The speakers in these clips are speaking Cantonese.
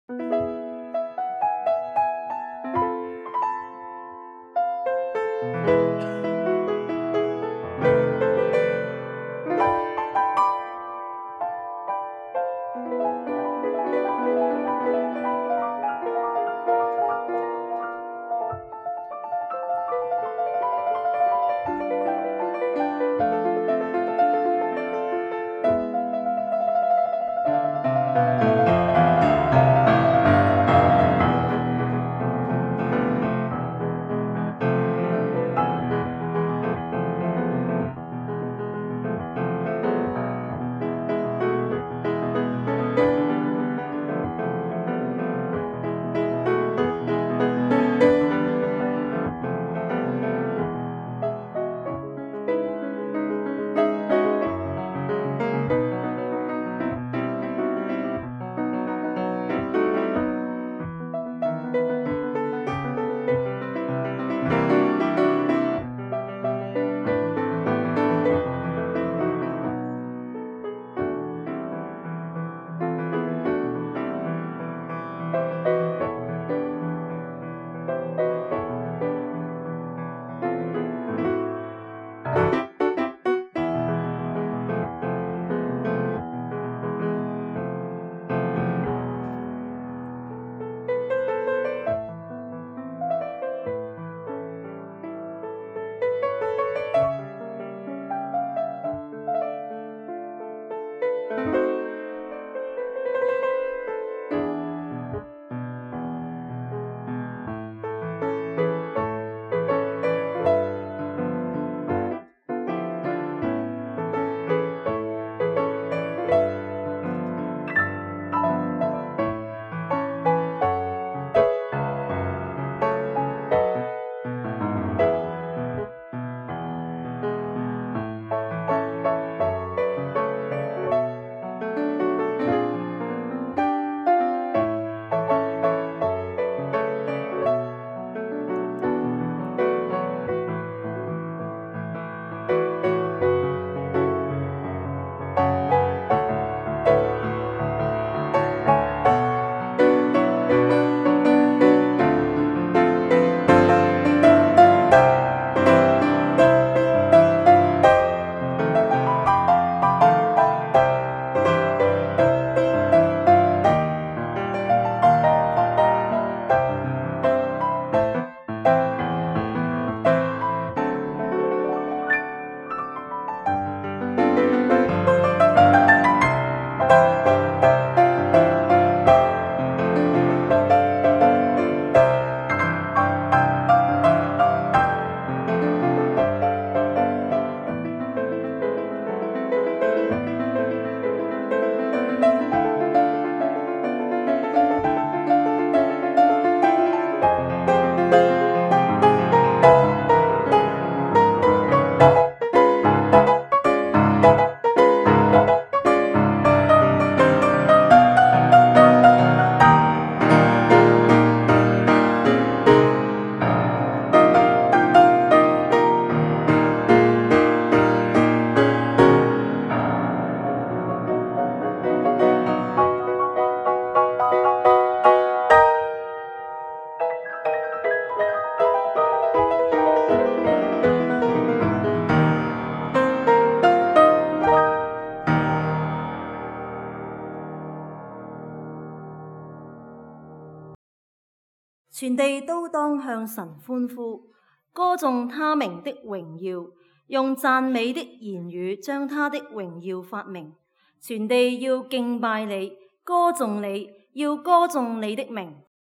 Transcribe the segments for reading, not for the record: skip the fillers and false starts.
全地都當向神歡呼，歌頌他名的榮耀，用讚美的言語將他的榮耀發明。全地要敬拜你，歌頌你，要歌頌你的名。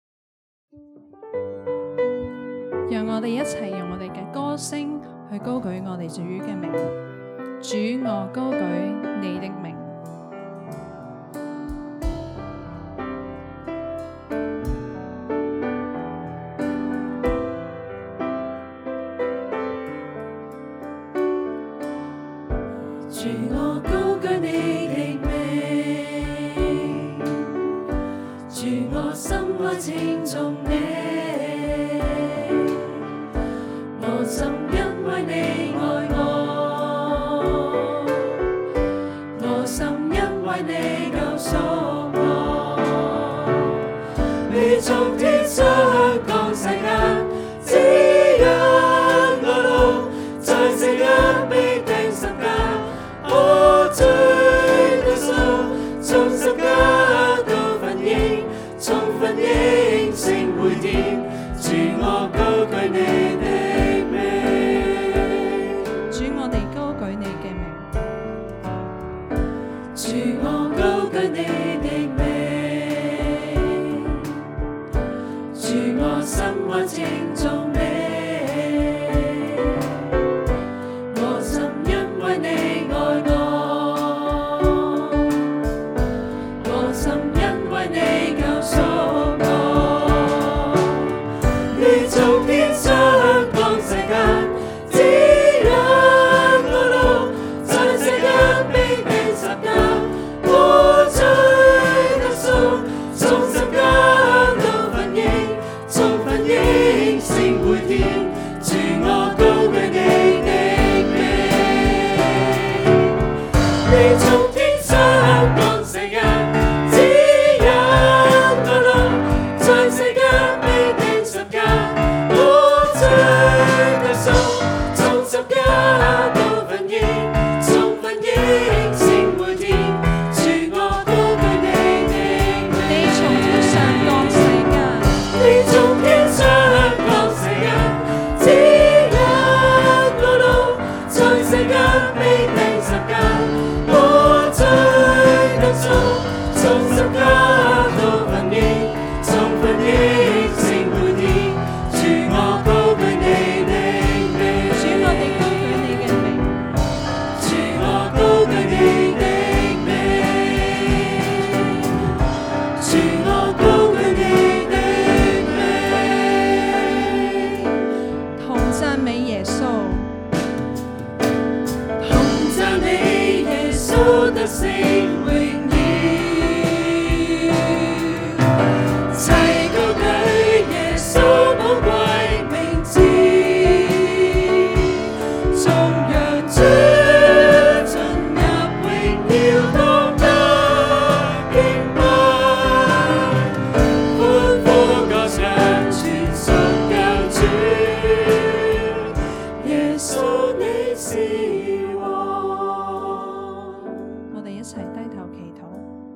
讓我哋一齊用我哋嘅歌聲去高舉我哋主嘅名。主，我高舉你的名。 主，我高舉你的名，主，我心愛稱頌你，我曾因為你愛我，我心因為你救贖我， 你從天上降世間，指引我路，在世間被釘十架，我罪得贖，從十架到奮英，從奮英升回天，主我高舉你的名， 主我哋高舉你嘅名， 主我高舉你的名，主我心愛稱頌你，我心因為你愛我，我心因為你救贖我，你從天上降世間，指引我路，在世間被釘十架，我罪得贖，從十架到奮英，從奮英升回天，主我高舉你的名，你從天上降世間，指引我路，在世間被釘十架，我罪得贖，從十架到奮英，從奮英升回天，主我高舉你的名， 你從天上降世間， 你從天上降世間，指引我路，在世間被釘十架，我罪得贖，從十架到奮英，從奮英升回天，主我高舉你的名， 主我哋高舉你嘅名， 主我高舉你的名，主我高舉你的名。 同讚美耶穌， 同讚美耶穌得勝榮耀，齊高舉耶穌寶貴名字，頌揚主進入榮耀當得敬拜，歡呼歌唱全屬救主，耶穌你是王。 我哋一齊低頭祈禱。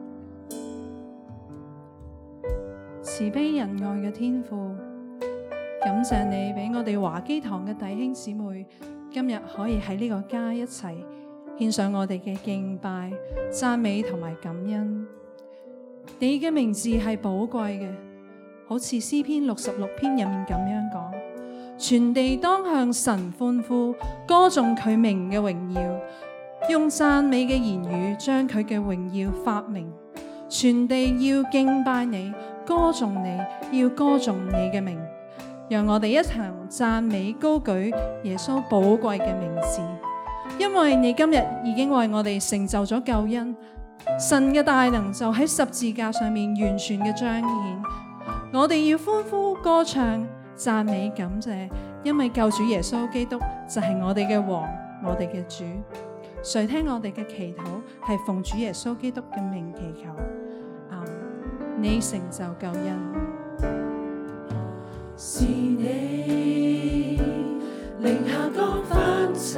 慈悲仁愛嘅天父，感謝你俾我哋華基堂嘅弟兄姊妹今日可以喺呢個家一齊獻上我哋嘅敬拜、讚美同埋感恩。你嘅名字係寶貴嘅，好似詩篇66篇入面咁樣講：全地當向神歡呼，歌頌佢名嘅榮耀，用讚美嘅言語將佢嘅榮耀發明。全地要敬拜你，歌頌你，要歌頌你嘅名。讓我哋一齊讚美高舉耶穌寶貴嘅名字，因為你今日已經為我哋成就咗救恩，神嘅大能就喺十字架上面完全嘅彰顯。我哋要歡呼歌唱讚美感謝，因為救主耶穌基督就係我哋嘅王，我哋嘅主。垂聽我哋嘅祈禱，係奉主耶穌基督嘅名祈求。阿們。你成就救恩。 是你令下降凡塵，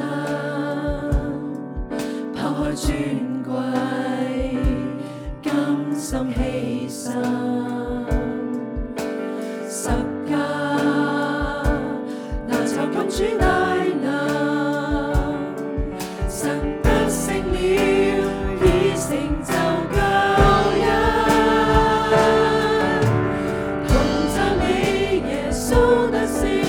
拋開尊貴，甘心犧牲，十架難酬救主大能，神得勝了，已成就救恩。同讚美耶穌得勝。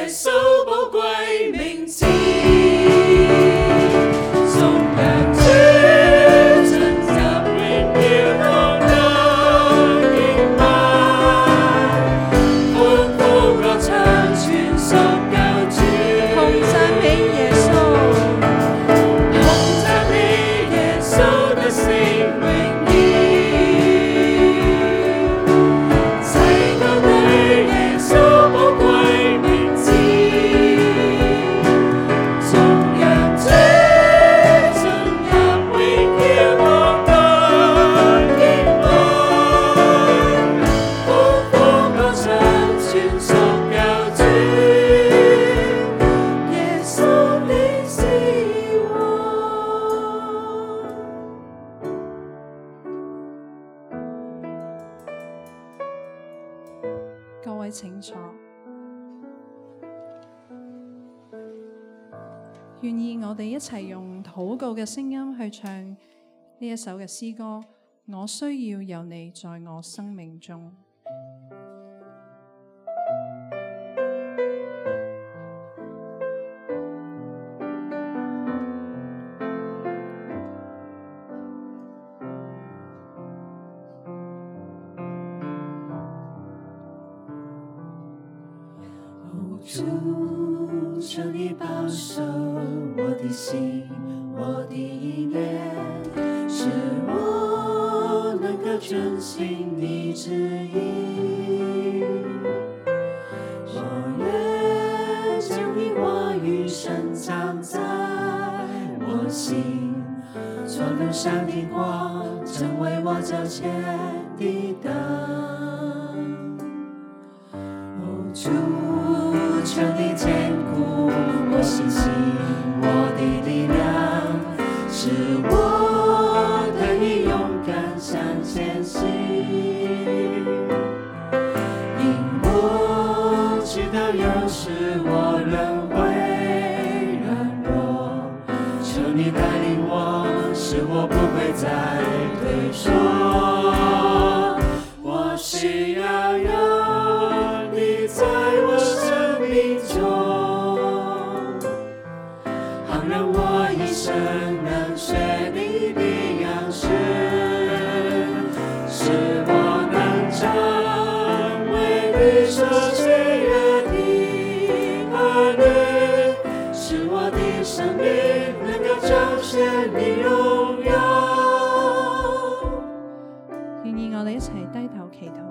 耶穌寶貴名字，頌揚主進入榮耀同得敬拜，歡呼歌唱全屬救主， 同讚美耶穌， 同讚美耶穌的聖榮耀，齊高舉耶穌寶貴名字，頌揚主進入榮耀同得敬拜，歡呼歌唱全屬救主，耶穌你是王。 各位請坐。願意我哋一齊用禱告嘅聲音去唱呢一首嘅詩歌，我需要有你在我生命中。 主，求你保守我的心，我的意念，使我能夠遵行你旨意。我願將你話語深藏在我心，做路上的光，成為我腳前的燈。主，求你堅固我信心，我的力量，使我得以勇敢向前行。因我知道有時我仍會軟弱，求你帶領我，使我不會再退縮。我需要有你在我生命中，好讓我一生能學你的樣式，使我能成為你所喜悅的兒女，使我的生命能夠彰顯你榮耀。 願意我哋一齊低頭祈禱。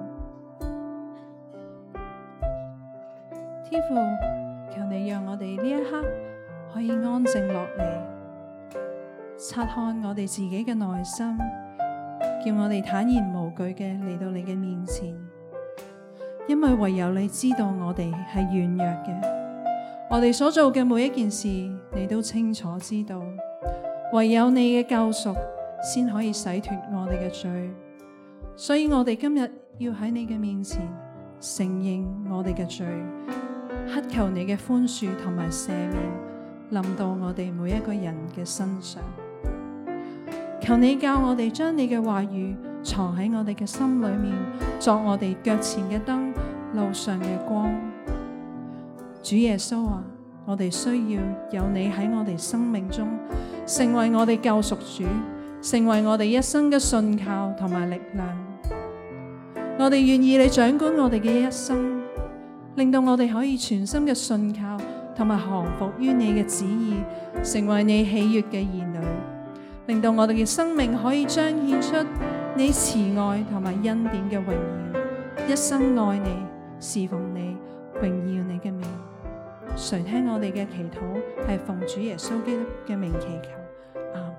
天父，求你讓我哋呢一刻可以安靜落嚟，察看我哋自己嘅內心，叫我哋坦然無懼嘅嚟到你嘅面前。因為唯有你知道我哋係軟弱嘅，我哋所做嘅每一件事，你都清楚知道。唯有你嘅救贖先可以洗脫我哋嘅罪，所以我哋今日要喺你嘅面前承認我哋嘅罪，乞求你嘅寬恕同埋赦免臨到我哋每一個人嘅身上。求你教我哋將你嘅話語藏喺我哋嘅心裏面，作我哋腳前嘅燈，路上嘅光。主耶穌啊，我哋需要有你喺我哋生命中，成為我哋救贖主，成為我哋一生嘅信靠同埋力量。我哋願意你掌管我哋嘅一生，令到我哋可以全心嘅信靠同埋降服於你嘅旨意，成為你喜悅嘅兒女，令到我哋嘅生命可以彰顯出你慈愛同埋恩典嘅榮耀，一生愛你，侍奉你，榮耀你嘅名。垂聽我哋嘅祈禱，係奉主耶穌基督嘅名祈求，阿門。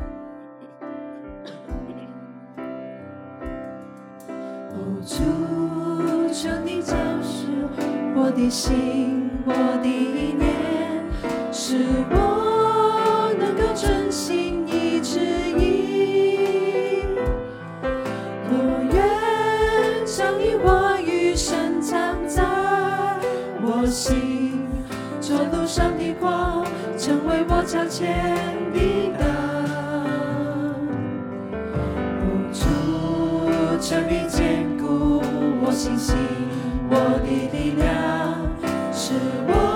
主，求你教示我的心，我的意念，使我能夠遵行你旨意。我願將你話語深藏在我心，做路上的光，成為我腳前的燈。主，求你堅固我信心，我的力量，使我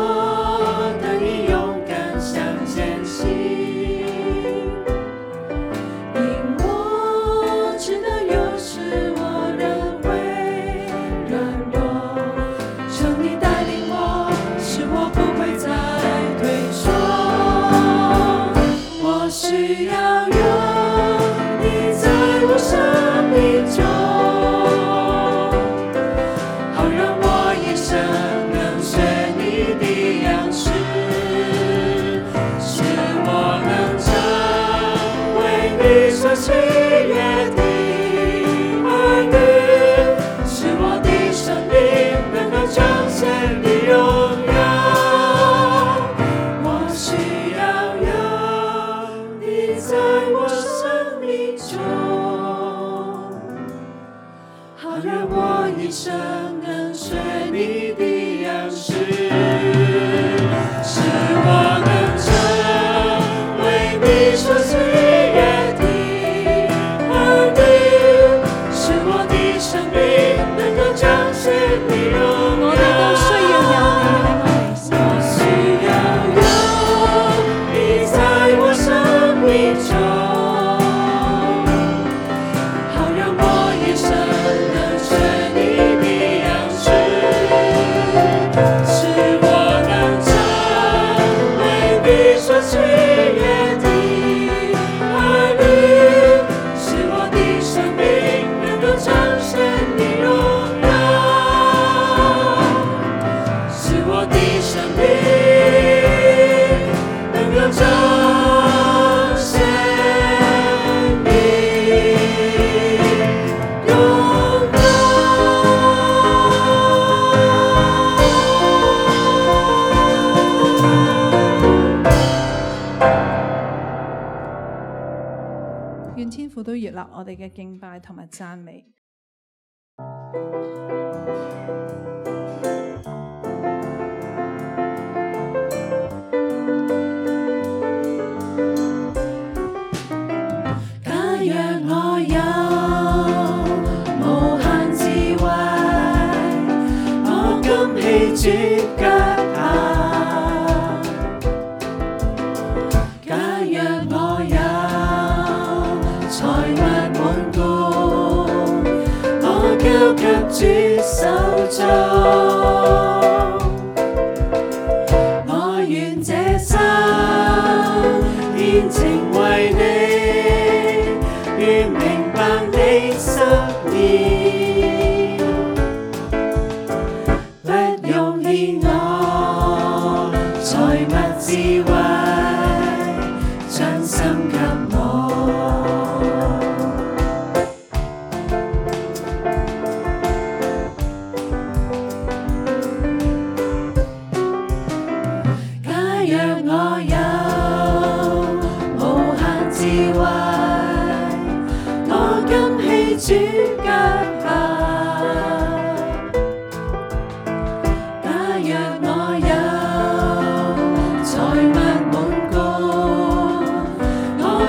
需要有你在我生命中，好让我一生能学你的样式，使我能成为你所喜悦的儿女，使我的生命能够彰显你荣耀。我需要有你在我生命中，好让我一生能学你的样式，使我能成为你所喜悦的儿女，使我的生命能够彰显你荣耀。 我哋都需要有你喺我哋身我需要有你在我生命中，好让我一生能学你的样式，使我能成为你所喜悦的儿女，使我的生命能够彰显你荣耀，使我的生命能够彰显你荣願天父都悅納我哋嘅敬拜同埋讚美。 假若我有無限智慧，我今棄主腳下。假若我有財物滿貫，我交給主手中，我願這生獻情為你，願明白你心意，不用獻我財物智慧，將心給我。假若我有無限智慧，我今棄主腳下。假若我有財物滿貫，我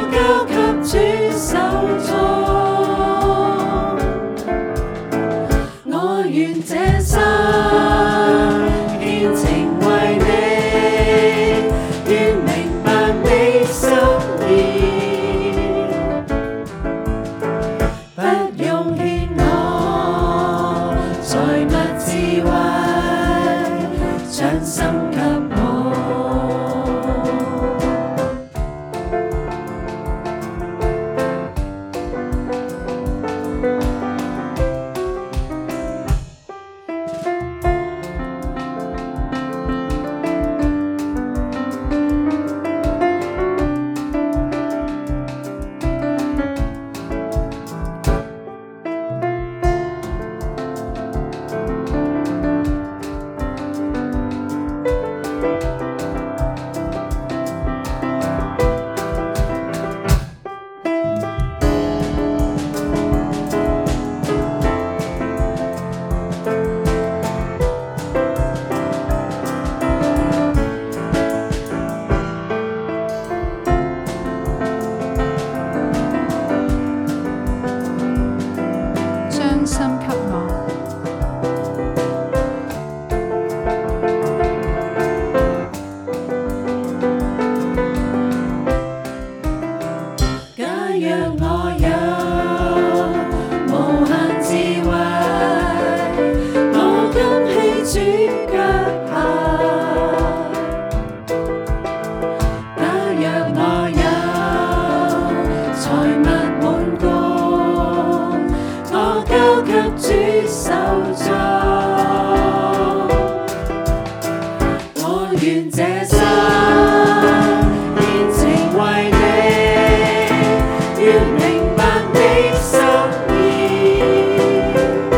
願這生獻情為你，願明白你心意，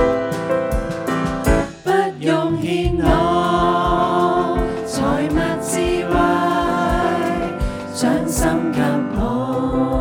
不用獻我財物智慧，將心給我。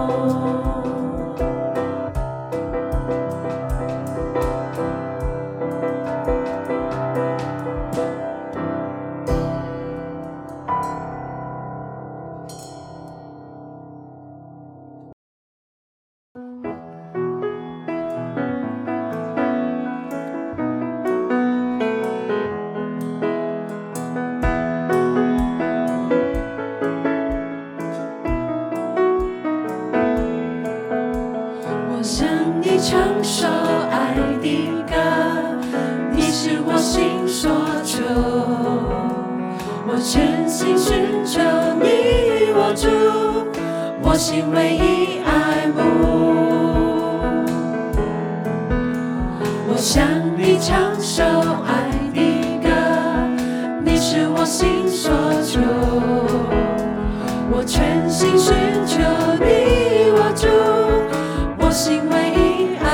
唱首愛的歌，你是我心所求，我全心尋求你與我主，我心唯一愛慕。我向你唱首愛的歌，你是我心所求，我全心尋求你與我主，我心唯一。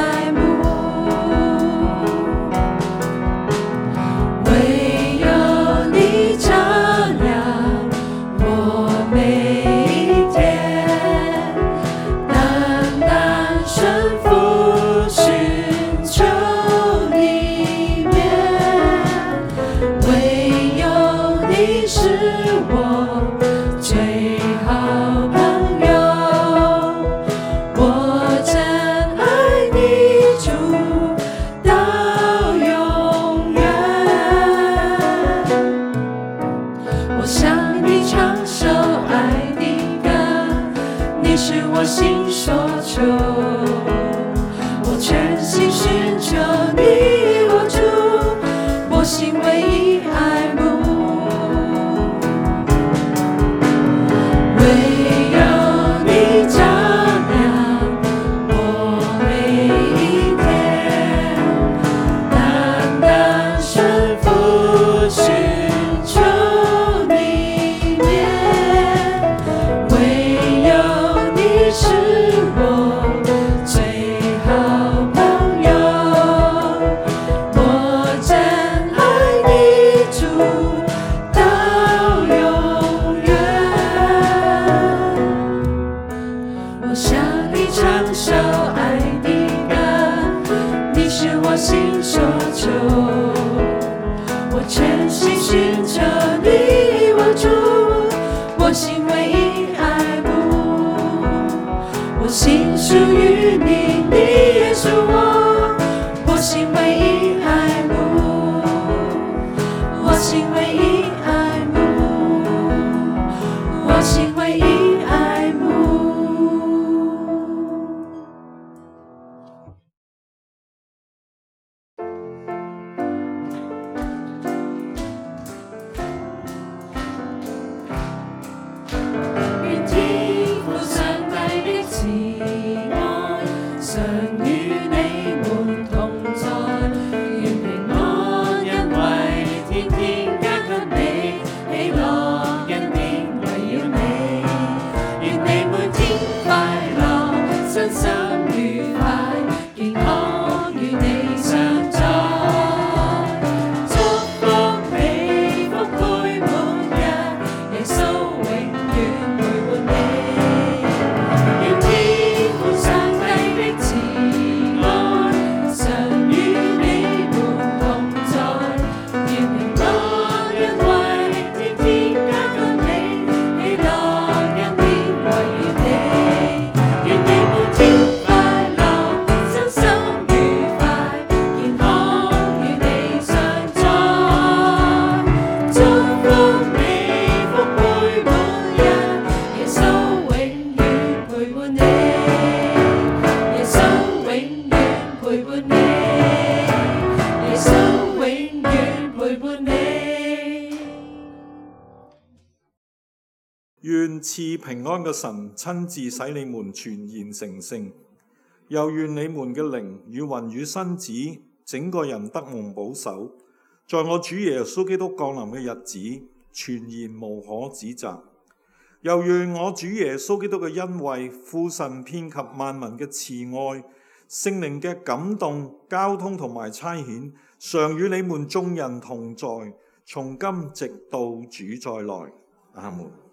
願賜平安嘅神親自使你們全然成聖，又願你們嘅靈與魂與身子整個人得蒙保守，在我主耶穌基督降臨嘅日子， 全然無可指責。又願我主耶穌基督嘅恩惠、父神遍及萬民嘅慈愛、聖靈嘅感動、交通同埋差遣，常與你們眾人同在，從今直到主再來。阿門。